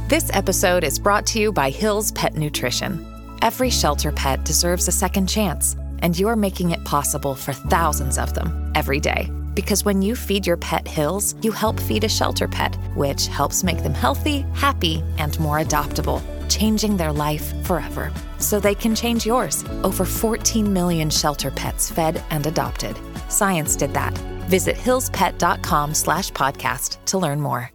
This episode is brought to you by Hill's Pet Nutrition. Every shelter pet deserves a second chance, and you're making it possible for thousands of them every day. Because when you feed your pet Hill's, you help feed a shelter pet, which helps make them healthy, happy, and more adoptable, changing their life forever. So they can change yours. Over 14 million shelter pets fed and adopted. Science did that. Visit hillspet.com/podcast to learn more.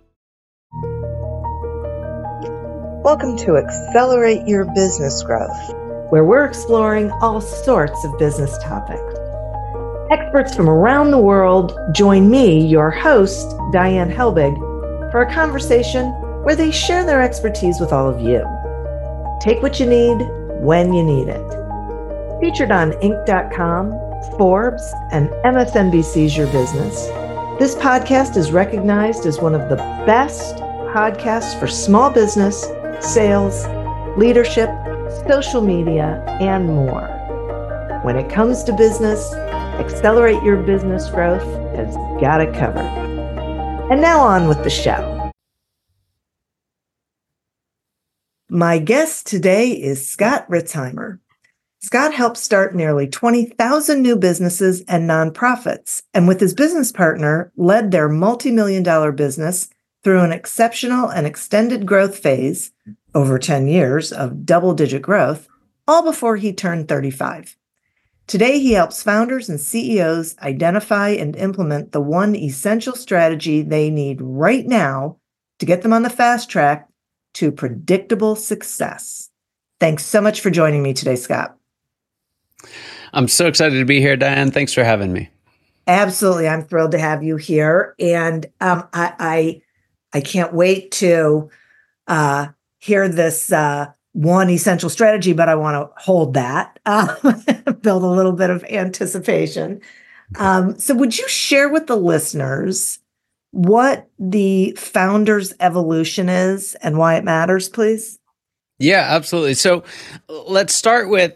Welcome to Accelerate Your Business Growth, where we're exploring all sorts of business topics. Experts from around the world join me, your host, Diane Helbig, for a conversation where they share their expertise with all of you. Take what you need when you need it. Featured on Inc.com, Forbes, and MSNBC's Your Business, this podcast is recognized as one of the best podcasts for small business, sales, leadership, social media, and more. When it comes to business, Accelerate Your Business Growth has got it covered. And now on with the show. My guest today is Scott Ritzheimer. Scott helped start nearly 20,000 new businesses and nonprofits, and with his business partner, led their multi-million-dollar business through an exceptional and extended growth phase, over 10 years of double-digit growth, all before he turned 35. Today, he helps founders and CEOs identify and implement the one essential strategy they need right now to get them on the fast track to predictable success. Thanks so much for joining me today, Scott. I'm so excited to be here, Diane. Thanks for having me. Absolutely. I'm thrilled to have you here. And I can't wait to hear this one essential strategy, but I want to hold that, build a little bit of anticipation. So would you share with the listeners what the founder's evolution is and why it matters, please? Yeah, absolutely. So let's start with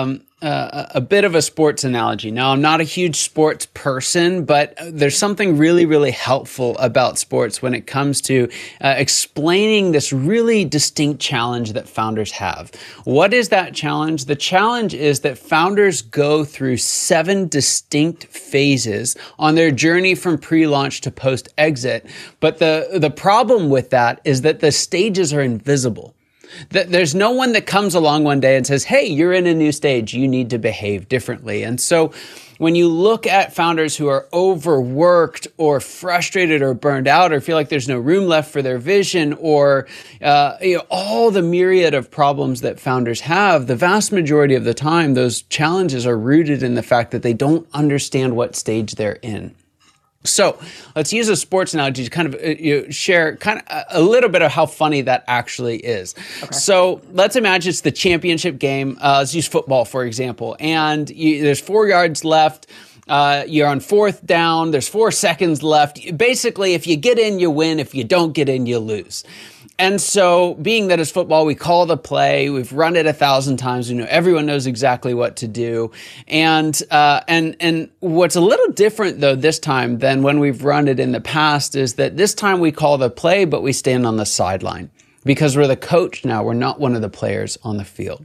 a bit of a sports analogy. Now, I'm not a huge sports person, but there's something really, really helpful about sports when it comes to explaining this really distinct challenge that founders have. What is that challenge? The challenge is that founders go through 7 distinct phases on their journey from pre-launch to post-exit. But the problem with that is that the stages are invisible. There's no one that comes along one day and says, hey, you're in a new stage. You need to behave differently. And so when you look at founders who are overworked or frustrated or burned out or feel like there's no room left for their vision or all the myriad of problems that founders have, the vast majority of the time, those challenges are rooted in the fact that they don't understand what stage they're in. So let's use a sports analogy to kind of share kind of a little bit of how funny that actually is. Okay. So let's imagine it's the championship game. Let's use football, for example. And there's 4 yards left. You're on 4th down. There's 4 seconds left. Basically, if you get in, you win. If you don't get in, you lose. And so being that it's football, we call the play, we've run it 1,000 times, everyone knows exactly what to do. And what's a little different though this time than when we've run it in the past is that this time we call the play, but we stand on the sideline because we're the coach now. We're not one of the players on the field.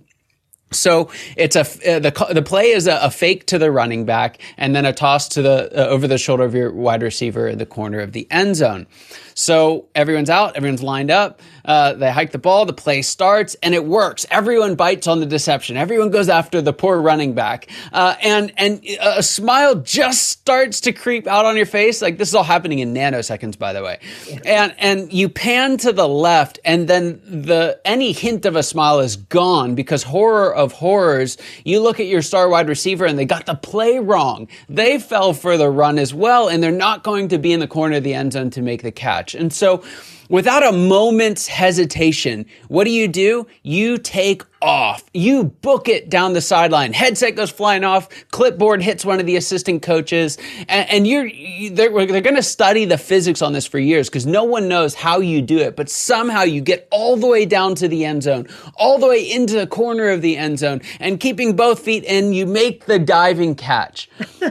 So it's the play is a fake to the running back and then a toss to the over the shoulder of your wide receiver in the corner of the end zone. So everyone's out, everyone's lined up. They hike the ball, the play starts, and it works. Everyone bites on the deception. Everyone goes after the poor running back, and a smile just starts to creep out on your face. Like this is all happening in nanoseconds, by the way. Yeah. And you pan to the left, and then any hint of a smile is gone because horror of horrors. You look at your star wide receiver, and they got the play wrong. They fell for the run as well, and they're not going to be in the corner of the end zone to make the catch. And so without a moment's hesitation, what do? You take off. You book it down the sideline. Headset goes flying off. Clipboard hits one of the assistant coaches. And they're going to study the physics on this for years because no one knows how you do it. But somehow you get all the way down to the end zone, all the way into the corner of the end zone, and keeping both feet in, you make the diving catch.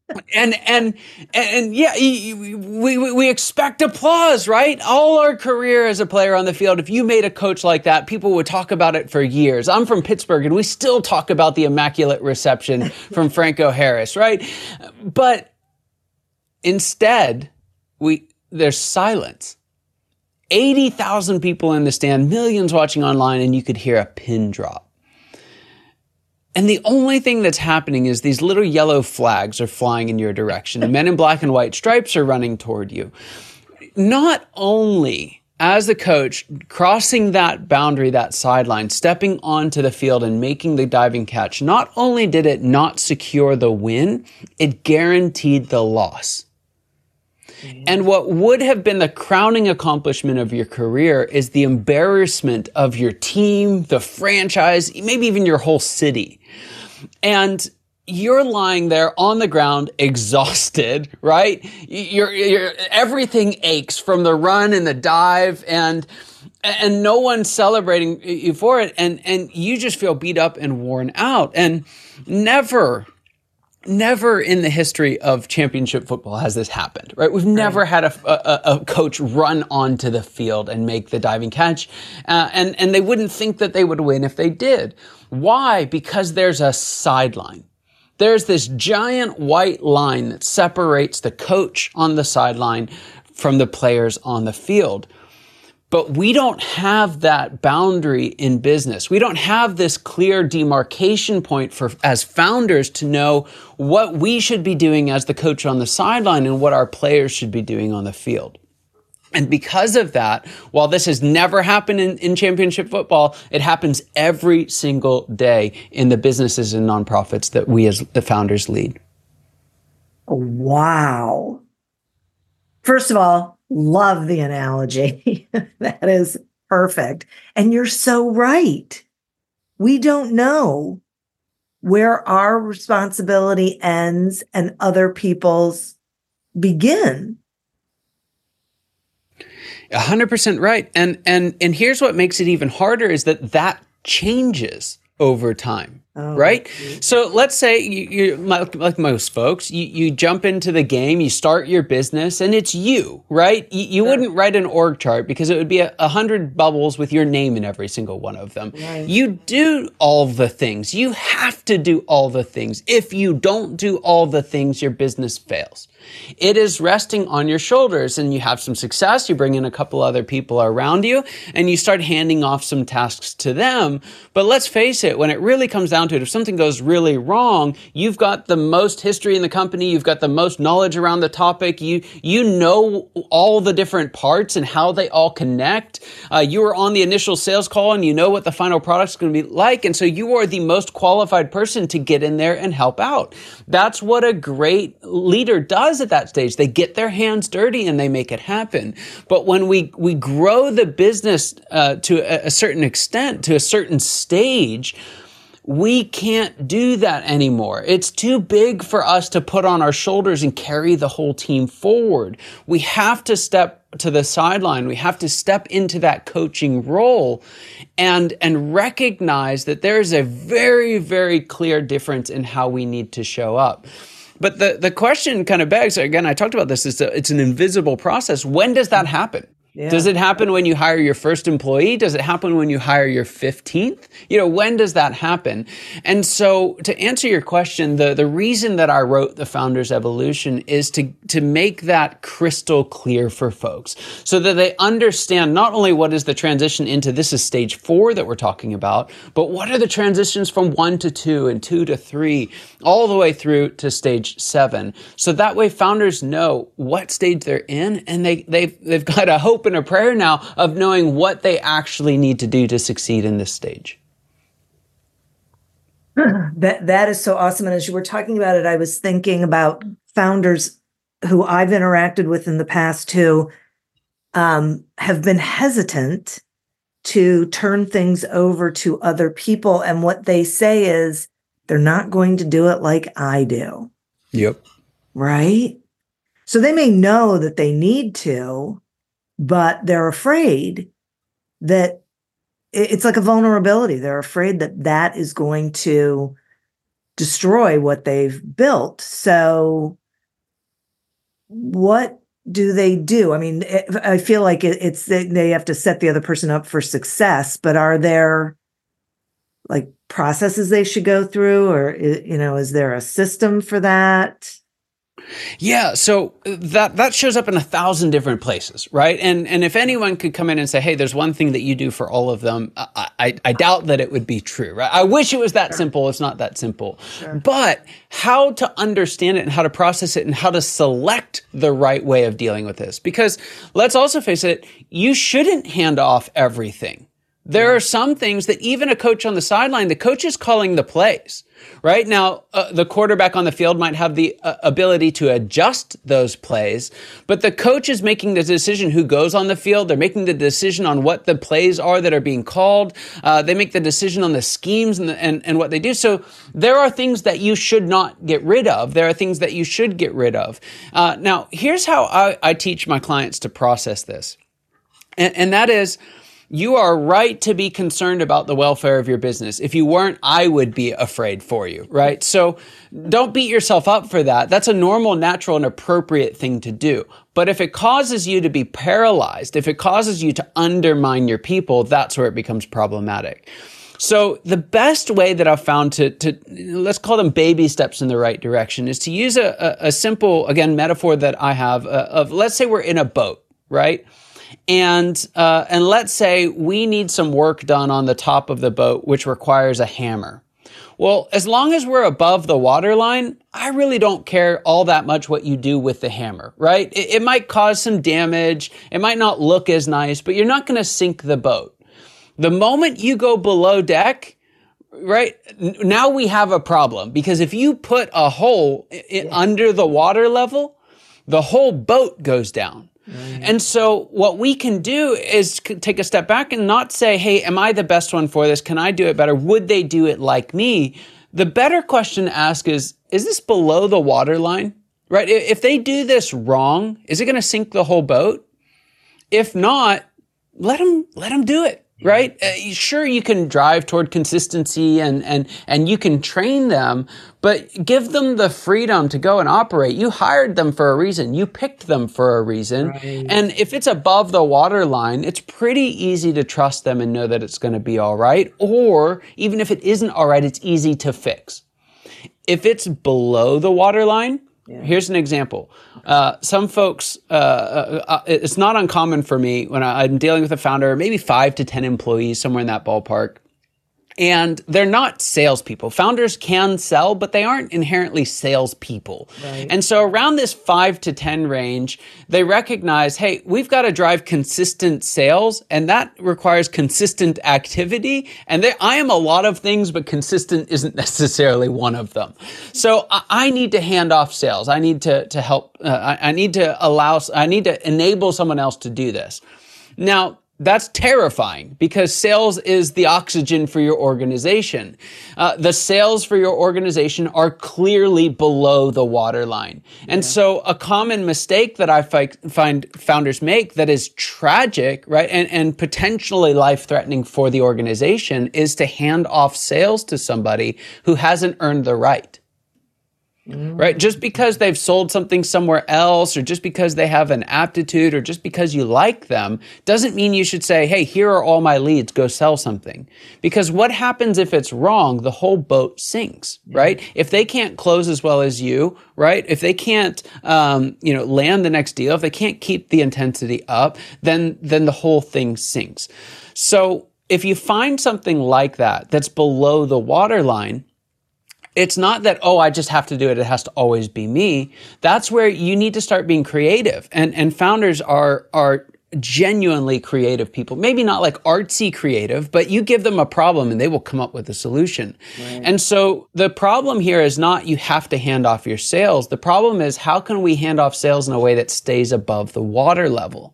And yeah, we expect applause, right? All our career as a player on the field, if you made a coach like that, people would talk about it for years. I'm from Pittsburgh, and we still talk about the immaculate reception from Franco Harris, right? But instead, there's silence. 80,000 people in the stand, millions watching online, and you could hear a pin drop. And the only thing that's happening is these little yellow flags are flying in your direction. The men in black and white stripes are running toward you. Not only as the coach crossing that boundary, that sideline, stepping onto the field and making the diving catch, not only did it not secure the win, it guaranteed the loss. And what would have been the crowning accomplishment of your career is the embarrassment of your team, the franchise, maybe even your whole city. And you're lying there on the ground, exhausted, right? Everything aches from the run and the dive, and no one's celebrating you for it. And you just feel beat up and worn out. And never in the history of championship football has this happened, right? We've never had a coach run onto the field and make the diving catch. And they wouldn't think that they would win if they did. Why? Because there's a sideline. There's this giant white line that separates the coach on the sideline from the players on the field. But we don't have that boundary in business. We don't have this clear demarcation point as founders to know what we should be doing as the coach on the sideline and what our players should be doing on the field. And because of that, while this has never happened in championship football, it happens every single day in the businesses and nonprofits that we as the founders lead. Wow. First of all, love the analogy. That is perfect. And you're so right. We don't know where our responsibility ends and other people's begin. 100% right. And here's what makes it even harder is that changes over time. Oh, right? So let's say you like most folks, you jump into the game, you start your business, and it's you, right? You wouldn't write an org chart because it would be 100 bubbles with your name in every single one of them. Right. You do all the things. You have to do all the things. If you don't do all the things, your business fails. It is resting on your shoulders, and you have some success. You bring in a couple other people around you, and you start handing off some tasks to them. But let's face it, when it really comes down to it, if something goes really wrong, you've got the most history in the company. You've got the most knowledge around the topic. You know all the different parts and how they all connect. You were on the initial sales call, and you know what the final product's going to be like. And so you are the most qualified person to get in there and help out. That's what a great leader does at that stage. They get their hands dirty and they make it happen. But when we grow the business to a certain extent, to a certain stage, we can't do that anymore. It's too big for us to put on our shoulders and carry the whole team forward. We have to step to the sideline. We have to step into that coaching role and recognize that there is a very, very clear difference in how we need to show up. But the question kind of begs, again, I talked about this, it's an invisible process. When does that happen? Yeah. Does it happen when you hire your first employee? Does it happen when you hire your 15th? When does that happen? And so to answer your question, the reason that I wrote The Founder's Evolution is to make that crystal clear for folks so that they understand not only what is the transition into this is stage 4 that we're talking about, but what are the transitions from 1 to 2 and 2 to 3, all the way through to stage 7. So that way founders know what stage they're in, and they've got a hope and a prayer now of knowing what they actually need to do to succeed in this stage. That is so awesome. And as you were talking about it, I was thinking about founders who I've interacted with in the past who have been hesitant to turn things over to other people. And what they say is they're not going to do it like I do. Yep. Right? So they may know that they need to, but they're afraid that it's like a vulnerability. They're afraid that that is going to destroy what they've built. So what do they do? I mean, I feel like it's they have to set the other person up for success, but are there like processes they should go through, or, is there a system for that? Yeah, so that shows up in 1,000 different places, right? And if anyone could come in and say, hey, there's one thing that you do for all of them, I doubt that it would be true, right? I wish it was that simple. It's not that simple. Sure. But how to understand it and how to process it and how to select the right way of dealing with this. Because let's also face it, you shouldn't hand off everything. There are some things that even a coach on the sideline, the coach is calling the plays. Right now, the quarterback on the field might have the ability to adjust those plays, but the coach is making the decision who goes on the field. They're making the decision on what the plays are that are being called. They make the decision on the schemes and what they do. So there are things that you should not get rid of. There are things that you should get rid of. Now, here's how I teach my clients to process this, and that is, you are right to be concerned about the welfare of your business. If you weren't, I would be afraid for you, right? So don't beat yourself up for that. That's a normal, natural, and appropriate thing to do. But if it causes you to be paralyzed, if it causes you to undermine your people, that's where it becomes problematic. So the best way that I've found to let's call them baby steps in the right direction is to use a simple, again, metaphor that I have of, let's say we're in a boat, right? And let's say we need some work done on the top of the boat, which requires a hammer. Well, as long as we're above the waterline, I really don't care all that much what you do with the hammer, right? It might cause some damage. It might not look as nice, but you're not going to sink the boat. The moment you go below deck, right, now we have a problem, because if you put a hole under the water level, the whole boat goes down. Right. And so what we can do is take a step back and not say, hey, am I the best one for this? Can I do it better? Would they do it like me? The better question to ask is this below the waterline? Right? If they do this wrong, is it going to sink the whole boat? If not, let them do it. Right? Sure, you can drive toward consistency and you can train them, but give them the freedom to go and operate. You hired them for a reason. You picked them for a reason. Right. And if it's above the waterline, it's pretty easy to trust them and know that it's going to be all right. Or even if it isn't all right, it's easy to fix. If it's below the waterline, here's an example. Some folks, it's not uncommon for me when I'm dealing with a founder, maybe 5 to 10 employees, somewhere in that ballpark. And they're not salespeople. Founders can sell, but they aren't inherently salespeople. Right. And so around this 5 to 10 range, they recognize, hey, we've got to drive consistent sales, and that requires consistent activity. And I am a lot of things, but consistent isn't necessarily one of them. So I need to hand off sales. I need to help. I need to enable someone else to do this. Now, that's terrifying, because sales is the oxygen for your organization. The sales for your organization are clearly below the waterline. And so a common mistake that I find founders make that is tragic, right, and potentially life-threatening for the organization is to hand off sales to somebody who hasn't earned the right. Right? Just because they've sold something somewhere else, or just because they have an aptitude, or just because you like them, doesn't mean you should say, hey, here are all my leads, go sell something. Because what happens if it's wrong? The whole boat sinks, right? If they can't close as well as you, right? If they can't, land the next deal, if they can't keep the intensity up, then the whole thing sinks. So if you find something like that, that's below the waterline, it's not that, oh, I just have to do it. It has to always be me. That's where you need to start being creative. And founders are genuinely creative people. Maybe not like artsy creative, but you give them a problem and they will come up with a solution. Right. And so the problem here is not you have to hand off your sales. The problem is, how can we hand off sales in a way that stays above the water level?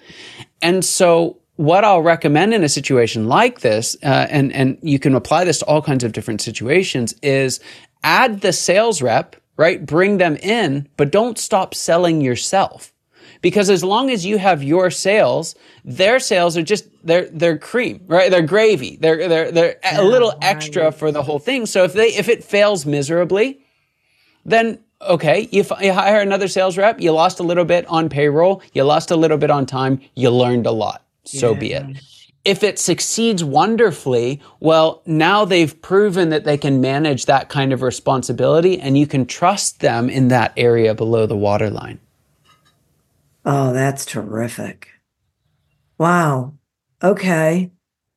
And so what I'll recommend in a situation like this, and you can apply this to all kinds of different situations, is add the sales rep, right? Bring them in, but don't stop selling yourself. Because as long as you have your sales, their sales are just, they're cream, right? They're gravy. They're a little extra for the whole thing. So if it fails miserably, then okay, you hire another sales rep, you lost a little bit on payroll, you lost a little bit on time, you learned a lot. So be it. If it succeeds wonderfully, well, now they've proven that they can manage that kind of responsibility, and you can trust them in that area below the waterline. Oh, that's terrific. Wow. Okay.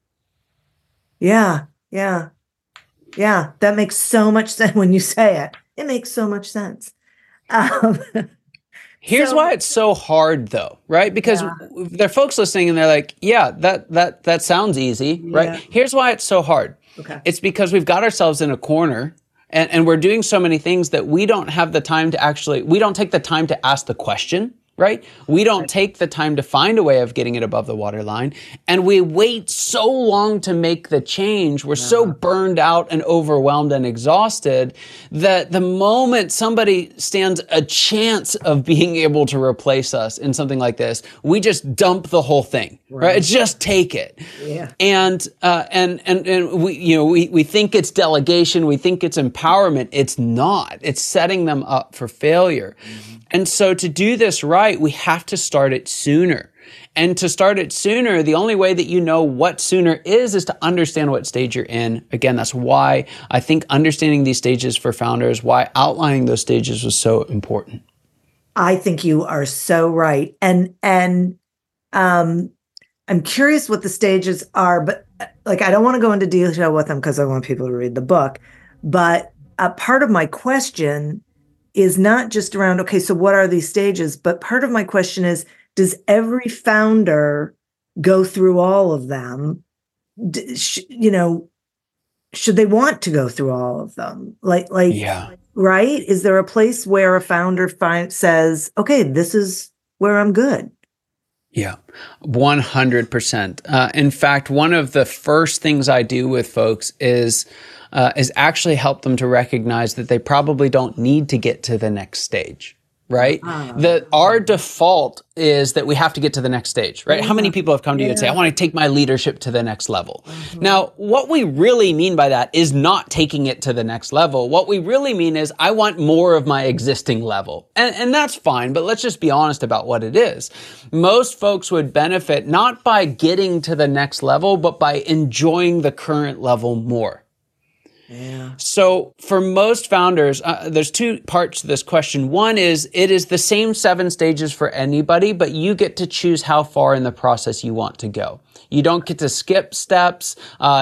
Yeah. That makes so much sense when you say it. It makes so much sense. Here's why it's so hard, though, right? Because there are folks listening and they're like, yeah, that sounds easy, right? Here's why it's so hard. Okay. It's because we've got ourselves in a corner and we're doing so many things that we don't have the time to we don't take the time to ask the question, right? We don't take the time to find a way of getting it above the waterline. And we wait so long to make the change. We're so burned out and overwhelmed and exhausted that the moment somebody stands a chance of being able to replace us in something like this, we just dump the whole thing, right? It's just take it. Yeah. And we think it's delegation. We think it's empowerment. It's not. It's setting them up for failure. And so to do this right, we have to start it sooner. And to start it sooner, the only way that you know what sooner is to understand what stage you're in. Again, that's why I think understanding these stages for founders, why outlining those stages was so important. I think you are so right. And I'm curious what the stages are, but like, I don't want to go into detail with them because I want people to read the book. But a part of my question is not just around, okay, so what are these stages? But part of my question is, does every founder go through all of them? Should they want to go through all of them? Right? Is there a place where a founder says, okay, this is where I'm good? Yeah, 100%. In fact, one of the first things I do with folks is actually help them to recognize that they probably don't need to get to the next stage, right? Our default is that we have to get to the next stage, right? How many people have come to you and say, I want to take my leadership to the next level? Now, what we really mean by that is not taking it to the next level. What we really mean is I want more of my existing level. And that's fine, but let's just be honest about what it is. Most folks would benefit not by getting to the next level, but by enjoying the current level more. Yeah. So for most founders, there's two parts to this question. One is it is the same 7 stages for anybody, but you get to choose how far in the process you want to go. You don't get to skip steps.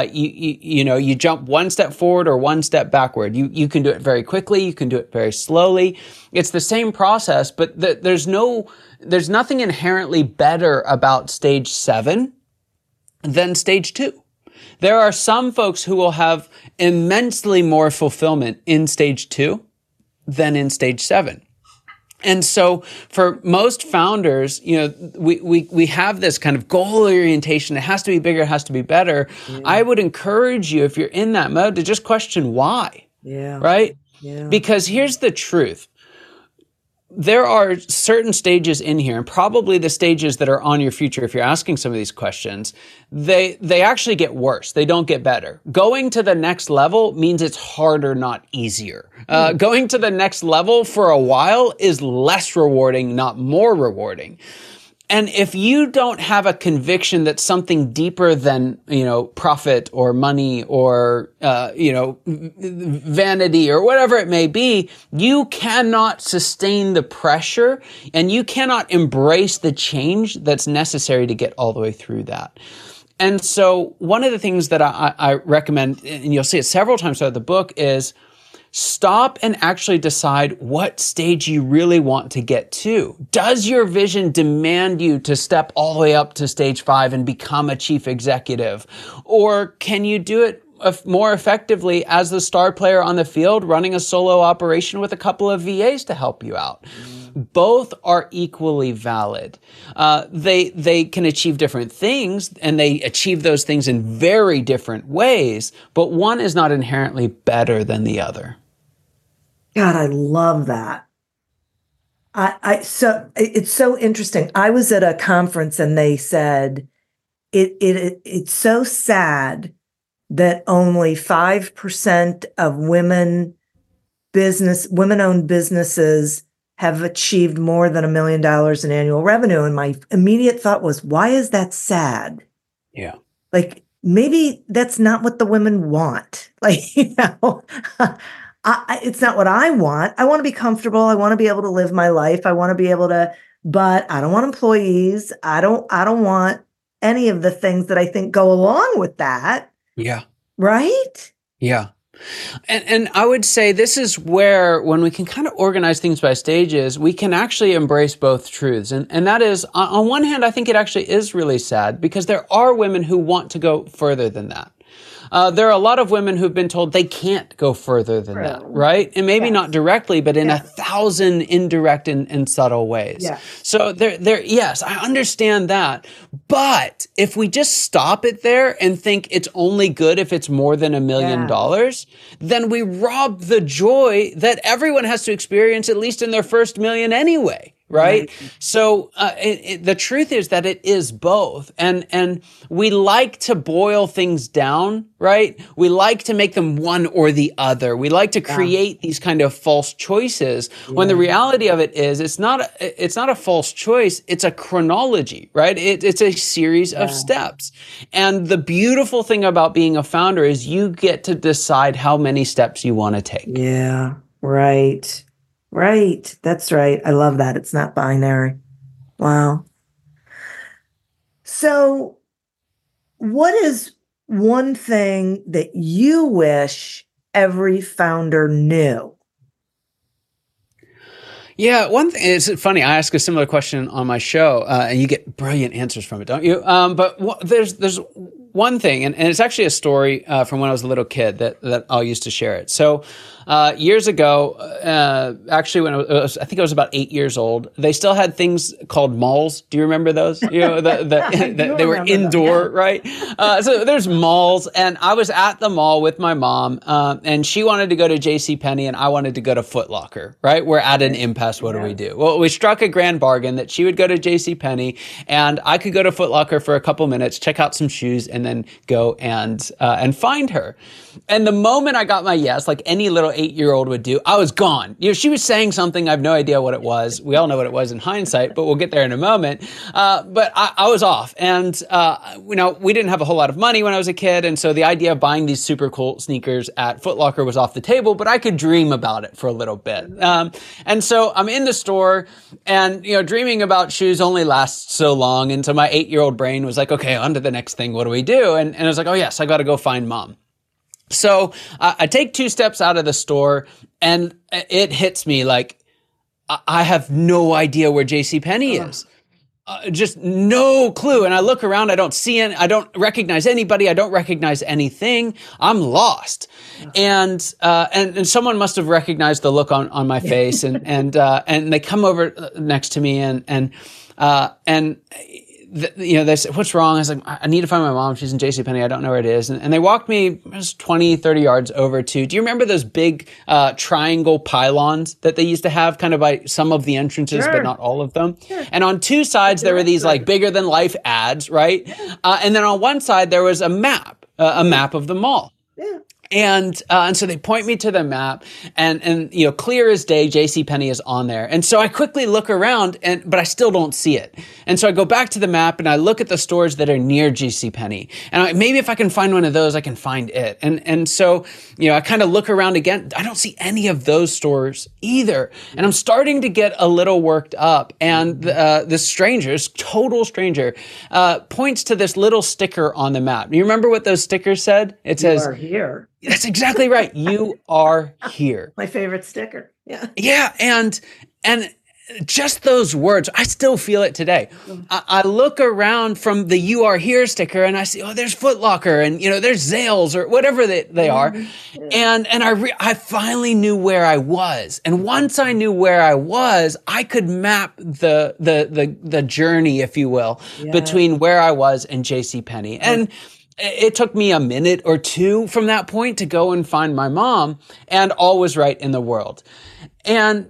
You jump 1 step forward or 1 step backward. You can do it very quickly. You can do it very slowly. It's the same process, but there's nothing inherently better about stage 7 than stage 2. There are some folks who will have immensely more fulfillment in stage 2 than in stage 7. And so for most founders, we have this kind of goal orientation. It has to be bigger. It has to be better. Yeah. I would encourage you, if you're in that mode, to just question why. Yeah. Right? Yeah. Because here's the truth. There are certain stages in here, and probably the stages that are on your future, if you're asking some of these questions, they actually get worse. They don't get better. Going to the next level means it's harder, not easier. Going to the next level for a while is less rewarding, not more rewarding. And if you don't have a conviction that something deeper than, profit or money or, vanity or whatever it may be, you cannot sustain the pressure and you cannot embrace the change that's necessary to get all the way through that. And so one of the things that I recommend, and you'll see it several times throughout the book, is stop and actually decide what stage you really want to get to. Does your vision demand you to step all the way up to stage 5 and become a chief executive? Or can you do it more effectively as the star player on the field, running a solo operation with a couple of VAs to help you out? Both are equally valid. They can achieve different things, and they achieve those things in very different ways, but one is not inherently better than the other. God, I love that. So it's so interesting. I was at a conference and they said it's so sad that only 5% of women women-owned businesses have achieved more than $1 million in annual revenue. And my immediate thought was, why is that sad? Yeah. Like, maybe that's not what the women want. Like, it's not what I want. I want to be comfortable. I want to be able to live my life. I want to be able to, but I don't want employees. I don't want any of the things that I think go along with that. Yeah. Right? Yeah. And I would say this is where, when we can kind of organize things by stages, we can actually embrace both truths. And that is, on one hand, I think it actually is really sad because there are women who want to go further than that. There are a lot of women who've been told they can't go further than that, right? And maybe not directly, but in 1,000 indirect and subtle ways. Yeah. So yes, I understand that. But if we just stop it there and think it's only good if it's more than $1 million, then we rob the joy that everyone has to experience, at least in their first million anyway. Right. So the truth is that it is both. And we like to boil things down, right? We like to make them one or the other. We like to create these kind of false choices when the reality of it is it's not a false choice. It's a chronology, right? It's a series of steps. And the beautiful thing about being a founder is you get to decide how many steps you want to take. Yeah. Right. Right. That's right. I love that. It's not binary. Wow. So what is one thing that you wish every founder knew? Yeah, one thing, it's funny, I ask a similar question on my show, and you get brilliant answers from it, don't you? But there's one thing, and it's actually a story from when I was a little kid that I'll use to share it. So years ago, actually when I think I was about 8 years old, they still had things called malls. Do you remember those? You know, they were indoor, right? So there's malls, and I was at the mall with my mom, and she wanted to go to JCPenney, and I wanted to go to Foot Locker, right? We're at an impasse. What do we do? Well, we struck a grand bargain that she would go to JCPenney, and I could go to Foot Locker for a couple minutes, check out some shoes, and then go and find her. And the moment I got my yes, like any little 8-year-old would do, I was gone. You know, she was saying something. I have no idea what it was. We all know what it was in hindsight, but we'll get there in a moment. But I was off. And, we didn't have a whole lot of money when I was a kid. And so the idea of buying these super cool sneakers at Foot Locker was off the table, but I could dream about it for a little bit. And so I'm in the store, and, dreaming about shoes only lasts so long. And so my 8-year-old brain was like, okay, on to the next thing. What do we do? And I was like, oh yes, I got to go find mom. So I take 2 steps out of the store, and it hits me like I have no idea where JCPenney is. Just no clue. And I look around, I don't see any, I don't recognize anybody. I don't recognize anything. I'm lost. And someone must have recognized the look on my face, and they come over next to me and they said, what's wrong? I was like, I need to find my mom. She's in JCPenney. I don't know where it is. And they walked me 20, 30 yards over to, do you remember those big triangle pylons that they used to have kind of by some of the entrances, but not all of them? Sure. And on 2 sides, there were these like bigger than life ads, right? Yeah. And then on one side, there was a map of the mall. Yeah. And so they point me to the map, and clear as day, JCPenney is on there. And so I quickly look around, but I still don't see it. And so I go back to the map, and I look at the stores that are near JCPenney. And maybe if I can find one of those, I can find it. And so, I kind of look around again. I don't see any of those stores either. And I'm starting to get a little worked up. And this total stranger, points to this little sticker on the map. You remember what those stickers said? It says, "You are here." That's exactly right. You are here. My favorite sticker. Yeah. Yeah. And just those words, I still feel it today. I look around from the "You are here" sticker, and I see, there's Foot Locker, and, there's Zales or whatever they are. And I finally knew where I was. And once I knew where I was, I could map the journey, if you will, between where I was and JCPenney. And it took me a minute or 2 from that point to go and find my mom, and all was right in the world. And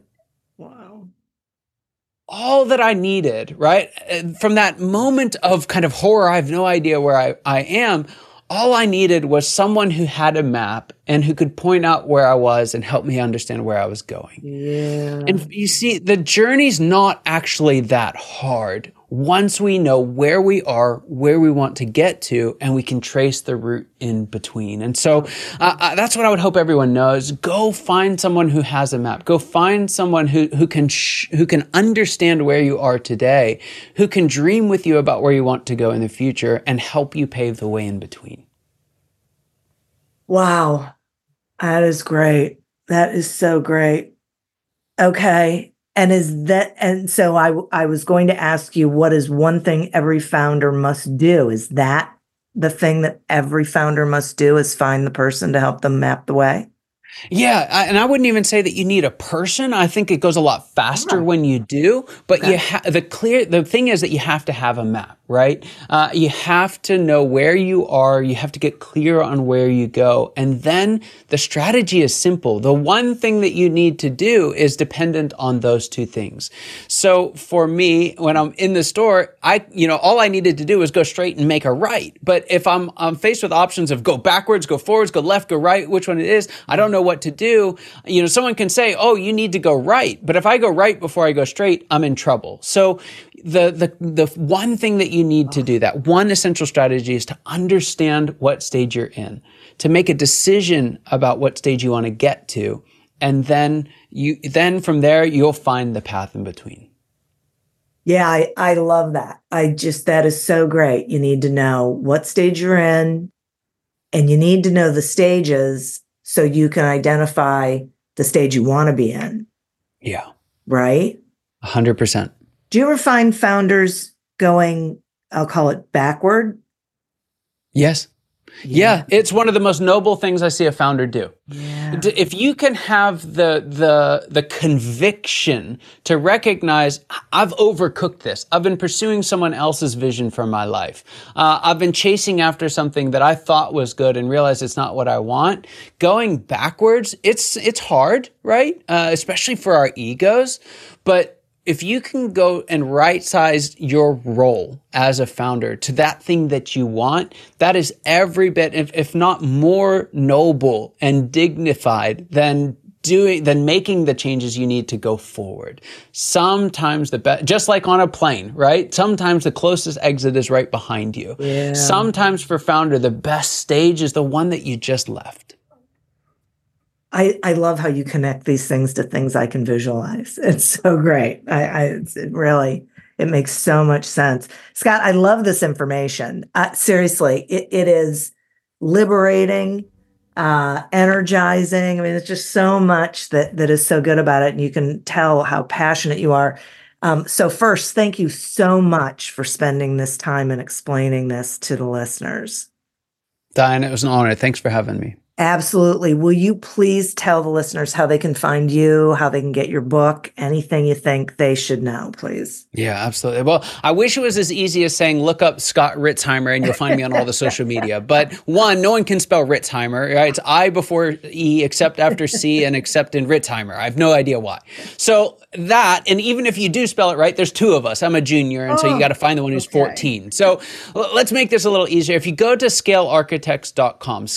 all that I needed, right, from that moment of kind of horror, I have no idea where I am, all I needed was someone who had a map and who could point out where I was and help me understand where I was going. Yeah. And you see, the journey's not actually that hard once we know where we are, where we want to get to, and we can trace the route in between. And so that's what I would hope everyone knows. Go find someone who has a map. Go find someone who can understand where you are today, who can dream with you about where you want to go in the future and help you pave the way in between. Wow. That is great. That is so great. Okay. And so I was going to ask you, what is one thing every founder must do? Is that the thing that every founder must do, is find the person to help them map the way? Yeah, and I wouldn't even say that you need a person. I think it goes a lot faster when you do. But the thing is that you have to have a map, right? You have to know where you are. You have to get clear on where you go. And then the strategy is simple. The one thing that you need to do is dependent on those two things. So for me, when I'm in the store, all I needed to do was go straight and make a right. But if I'm faced with options of go backwards, go forwards, go left, go right, which one it is, I don't know what to do. Someone can say, oh, you need to go right. But if I go right before I go straight, I'm in trouble. So the one thing that you need to do, that one essential strategy, is to understand what stage you're in, to make a decision about what stage you want to get to. And then from there, you'll find the path in between. Yeah, I love that. That is so great. You need to know what stage you're in, and you need to know the stages so you can identify the stage you want to be in. Yeah. Right? 100%. Do you ever find founders going, I'll call it backward? Yes. Yeah, it's one of the most noble things I see a founder do. Yeah. If you can have the conviction to recognize, I've overcooked this. I've been pursuing someone else's vision for my life. I've been chasing after something that I thought was good and realized it's not what I want. Going backwards, it's hard, right? Especially for our egos. But if you can go and right-size your role as a founder to that thing that you want, that is every bit, if not more noble and dignified than making the changes you need to go forward. Sometimes just like on a plane, right? Sometimes the closest exit is right behind you. Yeah. Sometimes for founder, the best stage is the one that you just left. I love how you connect these things to things I can visualize. It's so great. It makes so much sense. Scott, I love this information. Seriously, it is liberating, energizing. I mean, it's just so much that is so good about it. And you can tell how passionate you are. So first, thank you so much for spending this time and explaining this to the listeners. Diane, it was an honor. Thanks for having me. Absolutely. Will you please tell the listeners how they can find you, how they can get your book, anything you think they should know, please? Yeah, absolutely. Well, I wish it was as easy as saying, look up Scott Ritzheimer and you'll find me on all the social media. But one, no one can spell Ritzheimer, right? It's I before E, except after C, and except in Ritzheimer. I have no idea why. So that, and even if you do spell it right, there's two of us. I'm a junior, and so you got to find the one who's 14. So let's make this a little easier. If you go to scalearchitects.com,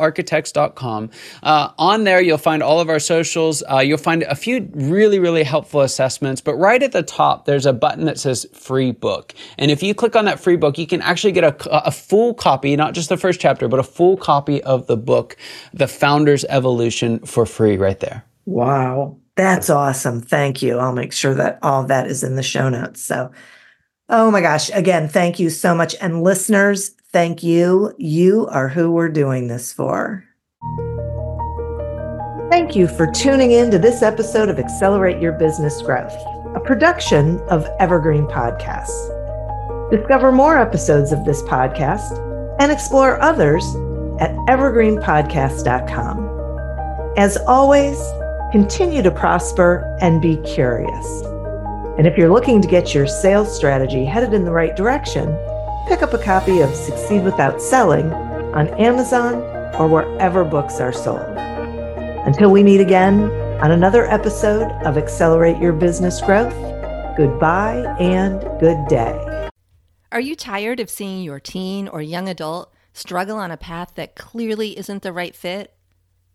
on there, you'll find all of our socials. You'll find a few really, really helpful assessments. But right at the top, there's a button that says free book. And if you click on that free book, you can actually get a full copy, not just the first chapter, but a full copy of the book, The Founder's Evolution, for free right there. Wow. That's awesome. Thank you. I'll make sure that all of that is in the show notes. So, oh my gosh. Again, thank you so much. And listeners, thank you. You are who we're doing this for. Thank you for tuning in to this episode of Accelerate Your Business Growth, a production of Evergreen Podcasts. Discover more episodes of this podcast and explore others at evergreenpodcast.com. As always, continue to prosper and be curious. And if you're looking to get your sales strategy headed in the right direction, pick up a copy of Succeed Without Selling on Amazon or wherever books are sold. Until we meet again on another episode of Accelerate Your Business Growth, goodbye and good day. Are you tired of seeing your teen or young adult struggle on a path that clearly isn't the right fit?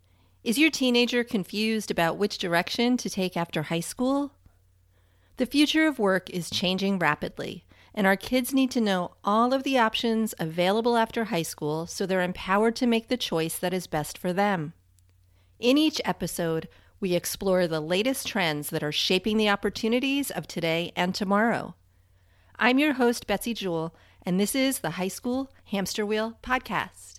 Is your teenager confused about which direction to take after high school? The future of work is changing rapidly, and our kids need to know all of the options available after high school so they're empowered to make the choice that is best for them. In each episode, we explore the latest trends that are shaping the opportunities of today and tomorrow. I'm your host, Betsy Jewell, and this is the High School Hamster Wheel Podcast.